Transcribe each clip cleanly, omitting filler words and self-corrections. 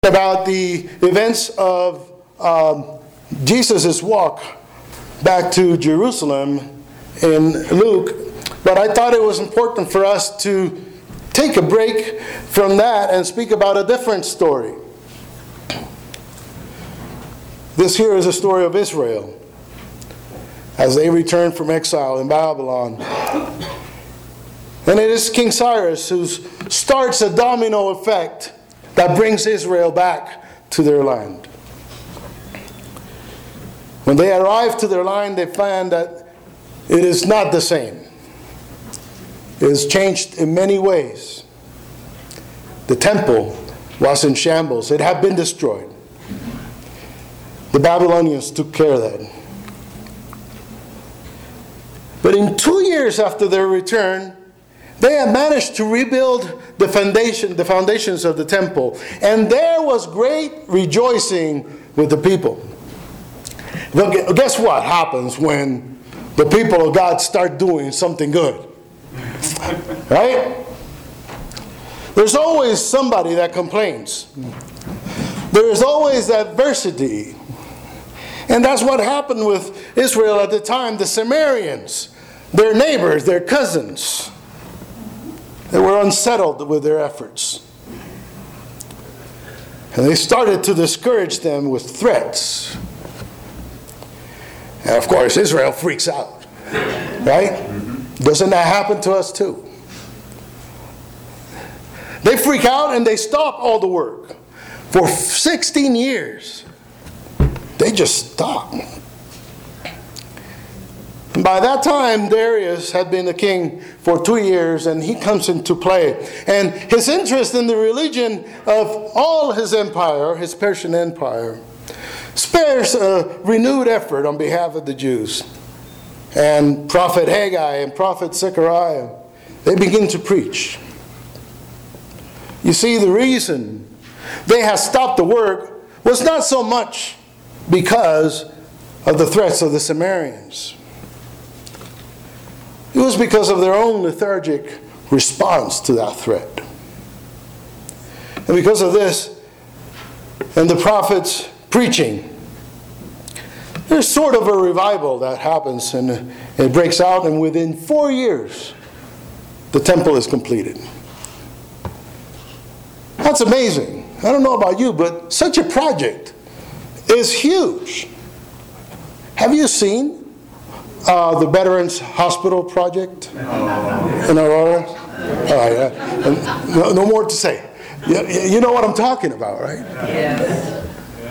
About the events of Jesus' walk back to Jerusalem in Luke, but I thought it was important for us to take a break from that and speak about a different story. This here is a story of Israel as they return from exile in Babylon. And it is King Cyrus who starts a domino effect that brings Israel back to their land. When they arrive to their land, they find that it is not the same. It has changed in many ways. The temple was in shambles. It had been destroyed. The Babylonians took care of that. But in 2 years after their return, they had managed to rebuild the foundations of the temple. And there was great rejoicing with the people. But guess what happens when the people of God start doing something good? Right? There's always somebody that complains. There is always adversity. And that's what happened with Israel at the time. The Samaritans, their neighbors, their cousins, they were unsettled with their efforts. And they started to discourage them with threats. And of course, Israel freaks out. Right? Doesn't that happen to us too? They freak out and they stop all the work. For 16 years, they just stop. And by that time, Darius had been the king for 2 years, and he comes into play. And his interest in the religion of all his empire, his Persian empire, spares a renewed effort on behalf of the Jews. And Prophet Haggai and Prophet Zechariah, they begin to preach. You see, the reason they had stopped the work was not so much because of the threats of the Samaritans. It was because of their own lethargic response to that threat. And because of this, and the prophets preaching, there's sort of a revival that happens, and it breaks out, and within 4 years, the temple is completed. That's amazing. I don't know about you, but such a project is huge. Have you seen the Veterans Hospital project in Aurora? No more to say. You know what I'm talking about, right? Yes.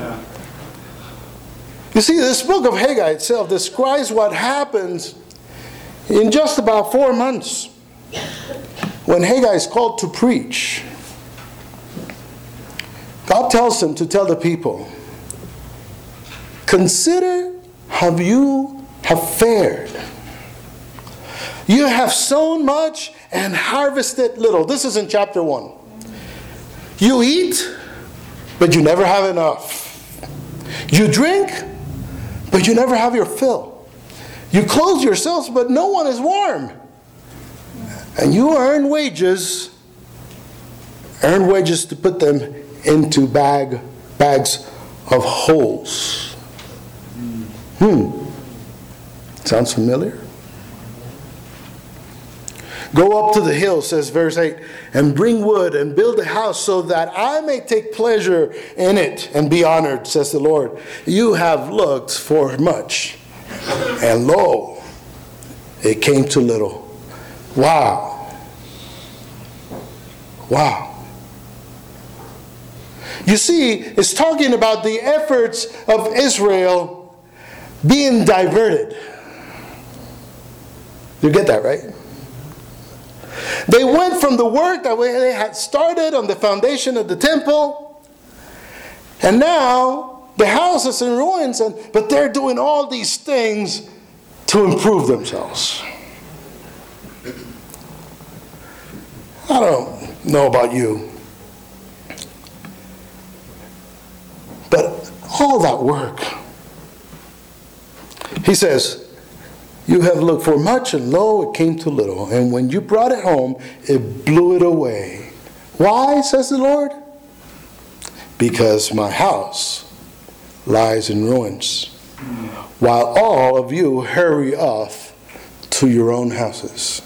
You see, this book of Haggai itself describes what happens in just about 4 months when Haggai is called to preach. God tells him to tell the people, consider how you have fared. You have sown much and harvested little. This is in chapter 1. You eat, but you never have enough. You drink, but you never have your fill. You clothe yourselves, but no one is warm. And you earn wages to put them into bags of holes. Sounds familiar? Go up to the hill, says verse 8, and bring wood and build a house so that I may take pleasure in it and be honored, says the Lord. You have looked for much, and lo, it came to little. Wow. Wow. You see, it's talking about the efforts of Israel being diverted. You get that, right? They went from the work that they had started on the foundation of the temple, and now the house is in ruins, but they're doing all these things to improve themselves. I don't know about you, but all that work, he says, you have looked for much, and lo, it came to little. And when you brought it home, it blew it away. Why, says the Lord? because my house lies in ruins, while all of you hurry off to your own houses.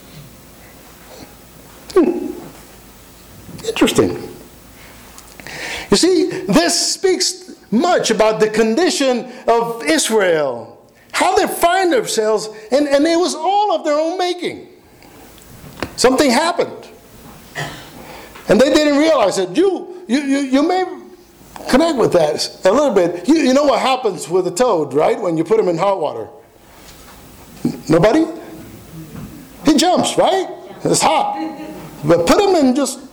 Interesting. You see, this speaks much about the condition of Israel, how they find themselves, and it was all of their own making. Something happened. And they didn't realize it. You may connect with that a little bit. You know what happens with a toad, right? When you put him in hot water. Nobody? He jumps, right? It's hot. But put him in just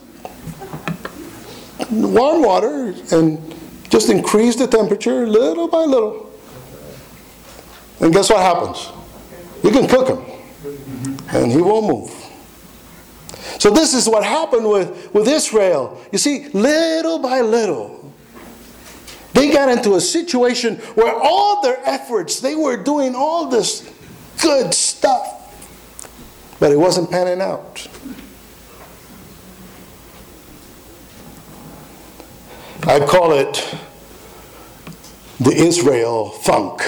warm water and just increase the temperature little by little. And guess what happens? You can cook him. And he won't move. So this is what happened with Israel. You see, little by little, they got into a situation where all their efforts, they were doing all this good stuff, but it wasn't panning out. I call it the Israel funk.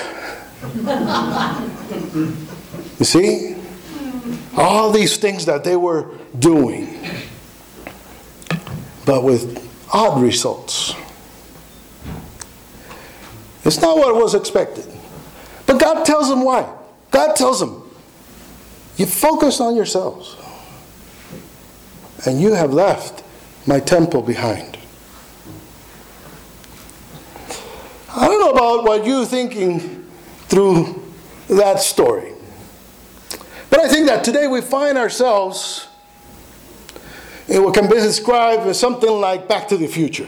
You see? All these things that they were doing, but with odd results. It's not what was expected. But God tells them why. God tells them, you focus on yourselves, and you have left my temple behind. I don't know about what you're thinking through that story. But I think that today we find ourselves in what can be described as something like Back to the Future.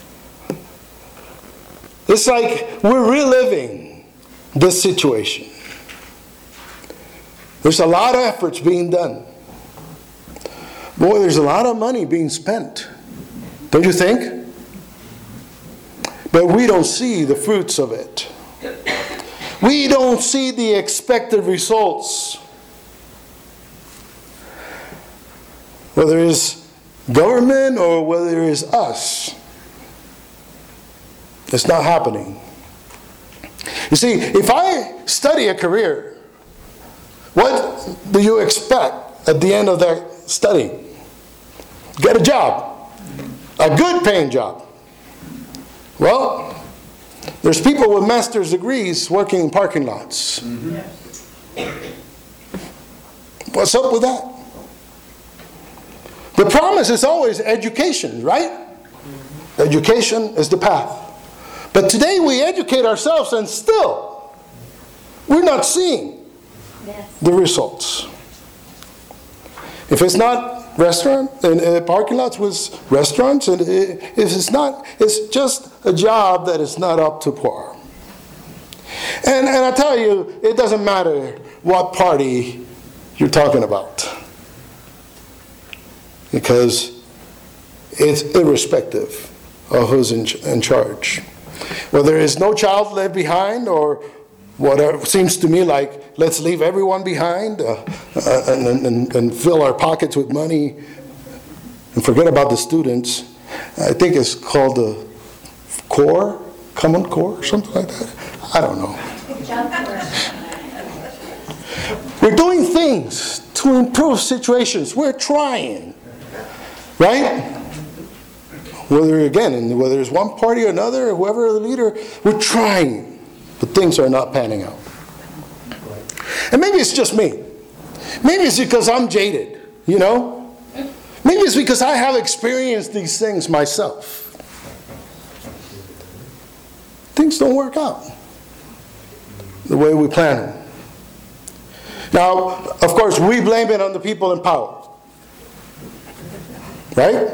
It's like we're reliving this situation. There's a lot of efforts being done. Boy, there's a lot of money being spent. Don't you think? But we don't see the fruits of it. We don't see the expected results. Whether it's government or whether it's us, it's not happening. You see, if I study a career, what do you expect at the end of that study? Get a job, a good paying job. Well, there's people with master's degrees working in parking lots. What's up with that? The promise is always education, right? Education is the path. But today we educate ourselves and still we're not seeing the results. If it's not restaurant and parking lots with restaurants, and if it's not, it's just a job that is not up to par. And I tell you, it doesn't matter what party you're talking about, because it's irrespective of who's in charge. Whether there's no child left behind, or whatever, seems to me like let's leave everyone behind and fill our pockets with money and forget about the students. I think it's called the core, Common Core, something like that. I don't know. We're doing things to improve situations. We're trying. Right? Whether it's one party or another, or whoever the leader, we're trying. But things are not panning out. And maybe it's just me. Maybe it's because I'm jaded, you know? Maybe it's because I have experienced these things myself. Things don't work out the way we plan them. Now, of course, we blame it on the people in power. Right?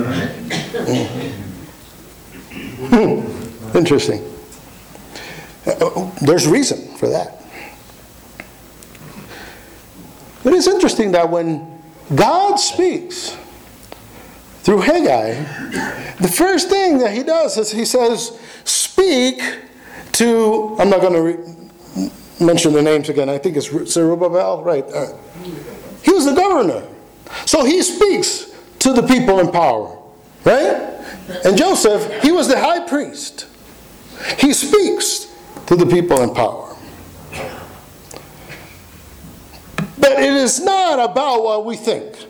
Interesting. There's reason for that. But it's interesting that when God speaks through Haggai, the first thing that he does is he says, speak to, I'm not going to mention the names again, I think it's Zerubbabel, right? He was the governor. So he speaks to the people in power. Right? And Joseph, he was the high priest. He speaks to the people in power. But it is not about what we think.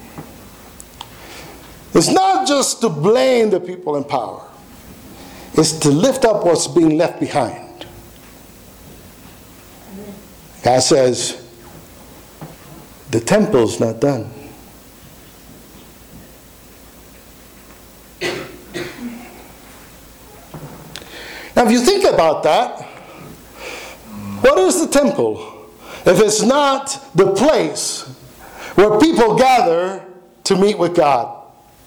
It's not just to blame the people in power. It's to lift up what's being left behind. God says, the temple's not done. Now, if you think about that, what is the temple if it's not the place where people gather to meet with God?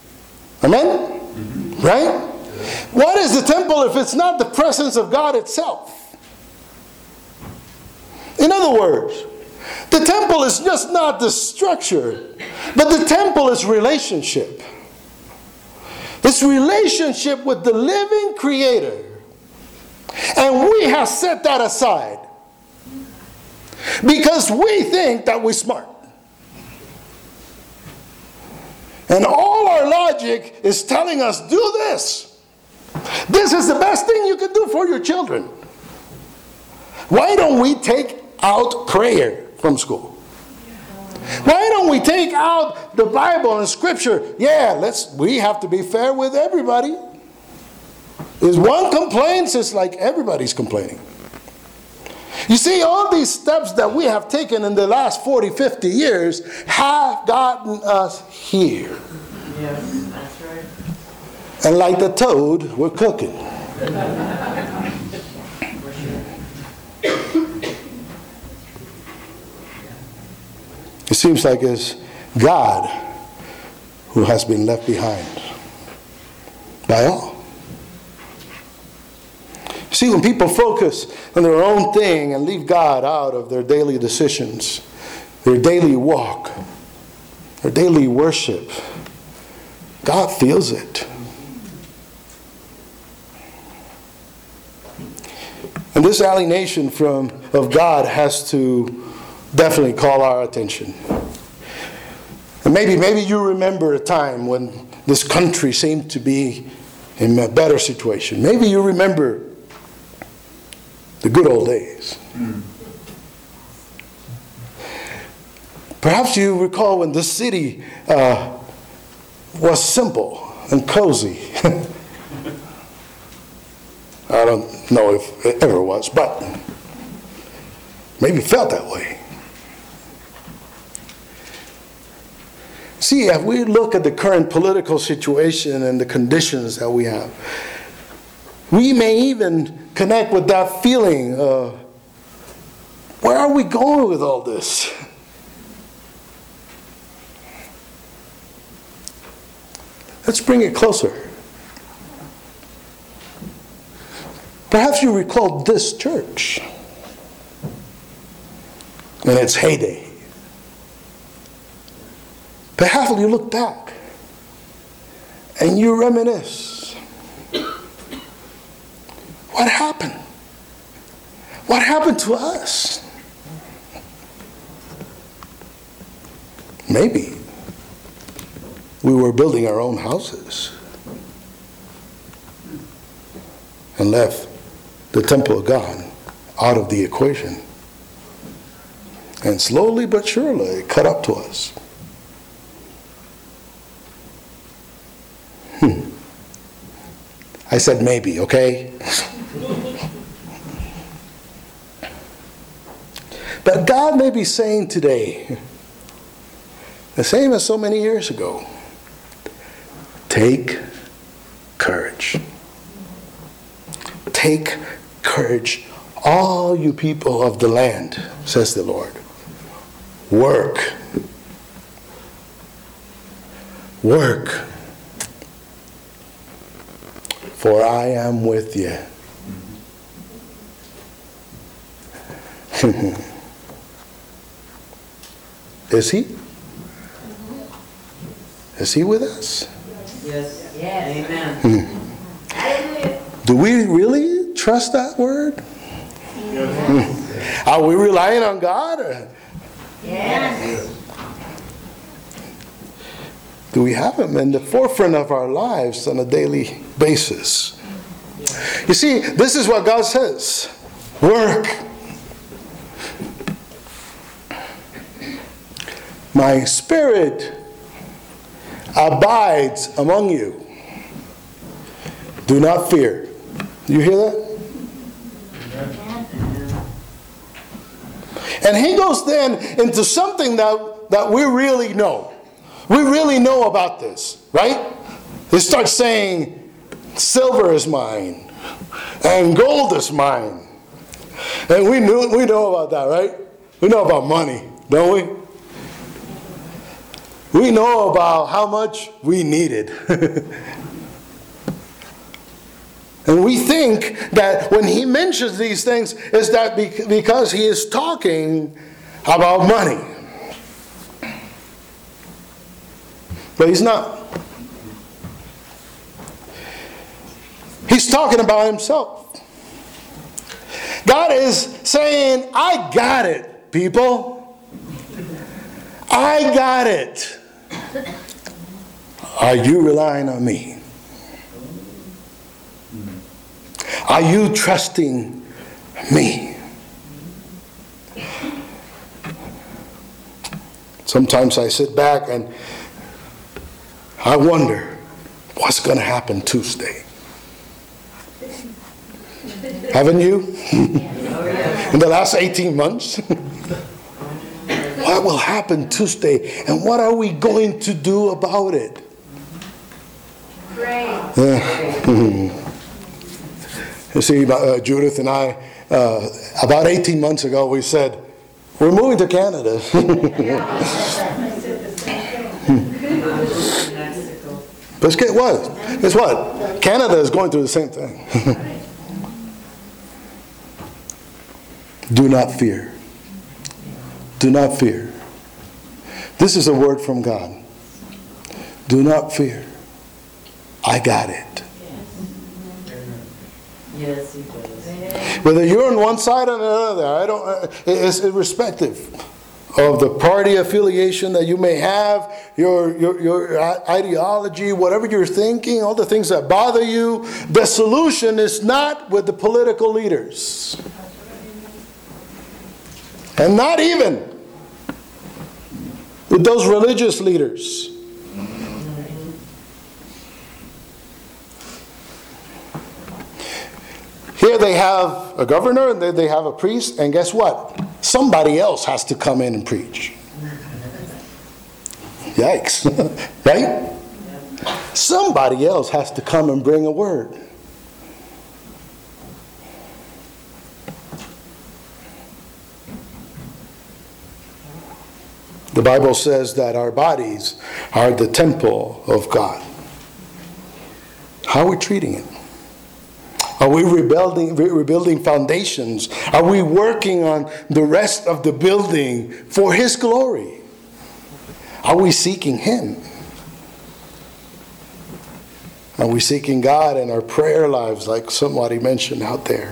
Amen? Right? What is the temple if it's not the presence of God itself? In other words, the temple is just not the structure, but the temple is relationship. It's relationship with the living Creator. And we have set that aside because we think that we're smart. And all our logic is telling us, do this. This is the best thing you can do for your children. Why don't we take out prayer from school? Why don't we take out the Bible and Scripture? Yeah, we have to be fair with everybody. If one complains, it's like everybody's complaining. You see, all these steps that we have taken in the last 40, 50 years have gotten us here. Yes, that's right. And like the toad, we're cooking. It seems like it's God who has been left behind by all. See, when people focus on their own thing and leave God out of their daily decisions, their daily walk, their daily worship, God feels it. And this alienation of God has to definitely call our attention. And maybe you remember a time when this country seemed to be in a better situation. Maybe you remember the good old days. Perhaps you recall when the city was simple and cozy. I don't know if it ever was, but maybe it felt that way. See, if we look at the current political situation and the conditions that we have, we may even connect with that feeling. Where are we going with all this? Let's bring it closer. Perhaps you recall this church in its heyday. Perhaps you look back and you reminisce. What happened? What happened to us? Maybe we were building our own houses and left the temple of God out of the equation. And slowly but surely it caught up to us. I said maybe, okay? But God may be saying today, the same as so many years ago, take courage. Take courage, all you people of the land, says the Lord. Work. Work. For I am with you. Is he? Is he with us? Yes. Yes. Amen. Do we really trust that word? Yes. Are we relying on God? Or? Yes. Do we have Him in the forefront of our lives on a daily basis? You see, this is what God says. Work. My Spirit abides among you. Do not fear. You hear that? And he goes then into something that we really know. We really know about this, right? He starts saying, silver is mine, and gold is mine. And we know about that, right? We know about money, don't we? We know about how much we needed. And we think that when he mentions these things, is that because he is talking about money. But he's not. He's talking about himself. God is saying, I got it, people. I got it. Are you relying on me? Are you trusting me? Sometimes I sit back and I wonder what's going to happen Tuesday. Haven't you? In the last 18 months? What will happen Tuesday, and what are we going to do about it? Pray. You see, Judith and I, about 18 months ago, we said, we're moving to Canada. But guess what? Canada is going through the same thing. Do not fear. Do not fear. This is a word from God. Do not fear. I got it. Yes, he does. Whether you're on one side or another, it's irrespective of the party affiliation that you may have, your ideology, whatever you're thinking, all the things that bother you. The solution is not with the political leaders. And not even with those religious leaders. Here they have a governor and they have a priest, and guess what? Somebody else has to come in and preach. Yikes. Right? Somebody else has to come and bring a word. The Bible says that our bodies are the temple of God. How are we treating it? Are we rebuilding foundations? Are we working on the rest of the building for His glory? Are we seeking Him? Are we seeking God in our prayer lives like somebody mentioned out there?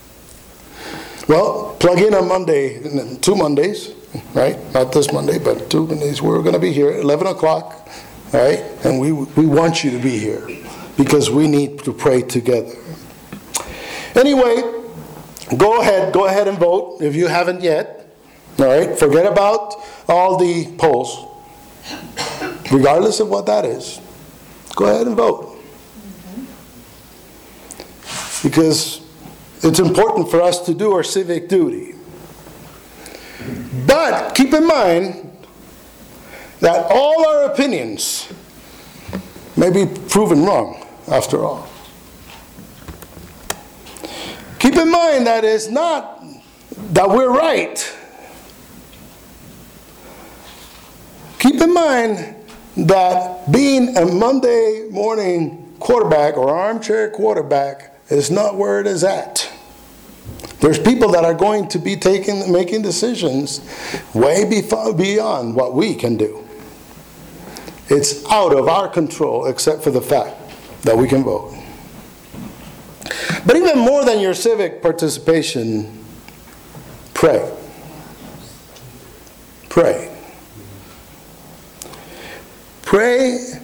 Well, plug in on Monday, 2 Mondays, right? Not this Monday, but 2 Mondays. We're going to be here at 11 o'clock, right? And we want you to be here because we need to pray together. Anyway, go ahead and vote if you haven't yet. All right, forget about all the polls, regardless of what that is. Go ahead and vote, because it's important for us to do our civic duty. But keep in mind that all our opinions may be proven wrong after all. Keep in mind that it's not that we're right. Keep in mind that being a Monday morning quarterback or armchair quarterback is not where it is at. There's people that are going to be making decisions way beyond what we can do. It's out of our control, except for the fact that we can vote. But even more than your civic participation, pray. Pray. Pray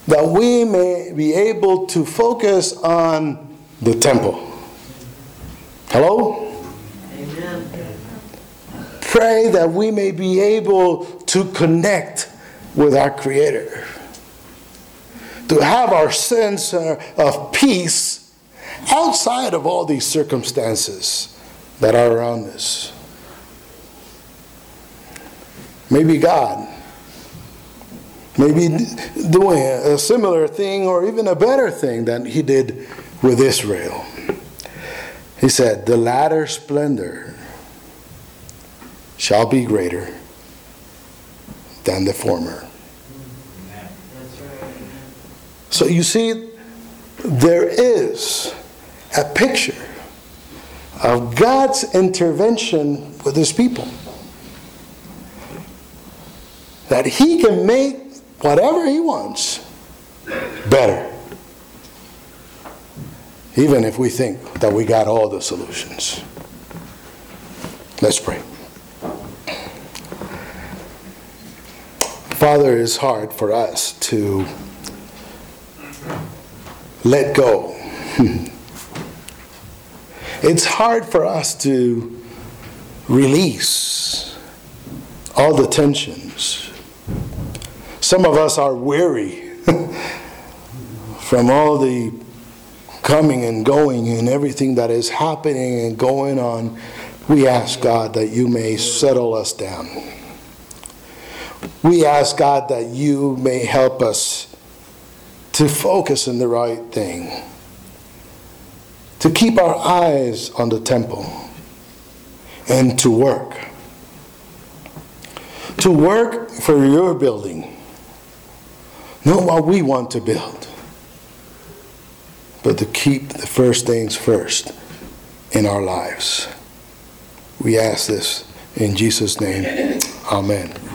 that we may be able to focus on the temple. Hello? Amen. Pray that we may be able to connect with our Creator, to have our sense of peace outside of all these circumstances that are around us. Maybe God may be doing a similar thing or even a better thing than He did with Israel. He said, the latter splendor shall be greater than the former. That's right. So you see, there is a picture of God's intervention with His people. That He can make whatever He wants better. Even if we think that we got all the solutions. Let's pray. Father, it's hard for us to let go. It's hard for us to release all the tensions. Some of us are weary from all the coming and going and everything that is happening and going on. We ask, God, that you may settle us down. We ask, God, that you may help us to focus on the right thing, to keep our eyes on the temple, and to work for your building, not what we want to build, but to keep the first things first in our lives. We ask this in Jesus' name. Amen.